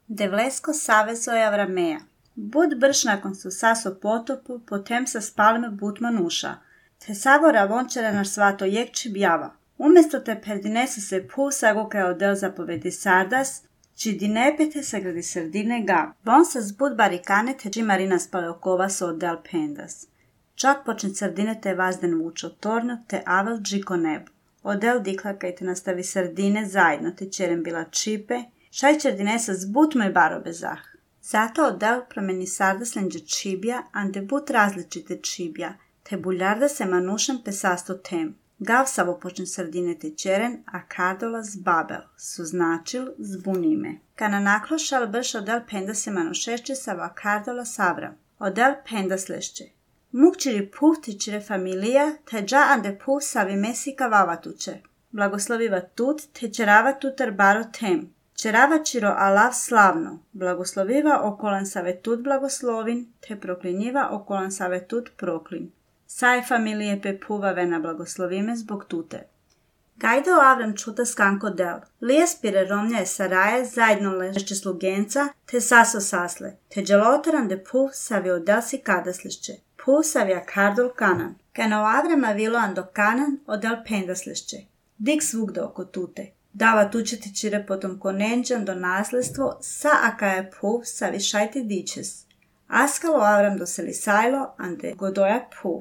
Devlesko savezo je Avrameja. Bud brž nakon su saso potopu, potem sa spalme but manuša. Te savora vončere naš svato jekči bjava. Umjesto te perdinesa se pusago kaj odel zapovedi sardas, či dinepete sa gradi sredine gav. Bon sa zbud barikane te či marina spaleokova so odel pendas. Čak počin sredine te vazden vučo torno te avel džiko nebu. Odel dikla kaj te nastavi sredine zajedno te čerem bila čipe, šaj čerdinesa zbut me baro bezah. Zato odel promeni sardas lenđe čibja, ande but različite čibja, te buljarda se manušem pesasto tem. Gav savo počin sredine te čeren, a kardola zbabel, su značil zbunime. Kana naklošal brš odel pendas se manušešće sava kardola savra. Odel pendas lešće. Mukčiri puh ti čire familija, te dža ande puh savi mesika vavatuče. Blagosloviva tut, te čerava tutar baro tem. Čerava čiro alav slavno, blagosloviva okolan save tut blagoslovin, te proklinjiva okolan save tut proklin. Saj familije pe puvave blagoslovime zbog tute. Gajdo Avram čuta skanko del. Lije spire romnja je saraje zajedno lešće slugenca, te saso sasle, te dželotaran de puh savi odel si kadaslišće. Puh savi akardol kanan. Kana o Avrama vilo ando kanan odel pendaslišće. Dik svugde oko tute. Dava tučeti čire potom konenđan do nasledstvo sa akaje puh savi šajti dičes. Askalo Avram doseli sajlo ande godoja puh.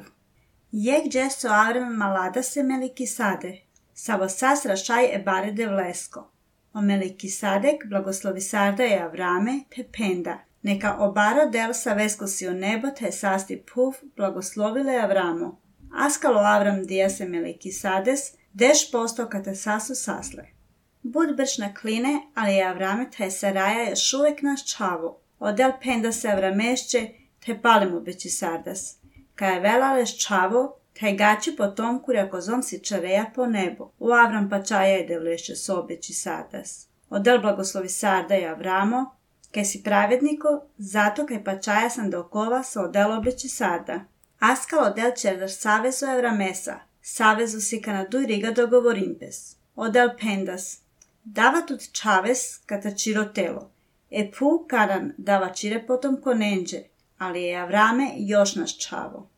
Jek džesto Avram malada se meliki sade. Savo sasra šaj e bare devlesko. O meliki sadek blagoslovi sarda je Avrame te penda. Neka obaro del sa vesko si o nebo te sasti puh blagoslovile Avramo. Askalo Avram dija se meliki sades, deš posto kate sasu sasle. Bud brž na kline, ali je Avrame te saraja još uvek naš čavo. Odel penda se Avramešće, te palimo beći sardas. Ka je velales čavo, te gači po tom kurja kozom si čareja po nebo. U Avram pa čaja je devlešće sobeći sardas. Odel blagoslovi sarda i Avramo, kaj si pravedniko, zato kaj pa čaja sam do okova sa odel obeći sarda. Askal odel čerdar savezu Avramesa, savezu si ka na duj riga dogovorimpes. Odel pendas. Dava tut čaves kata čiro telo. E pu karan dava čire potom konenđe, ali je Avrame još naš čavo.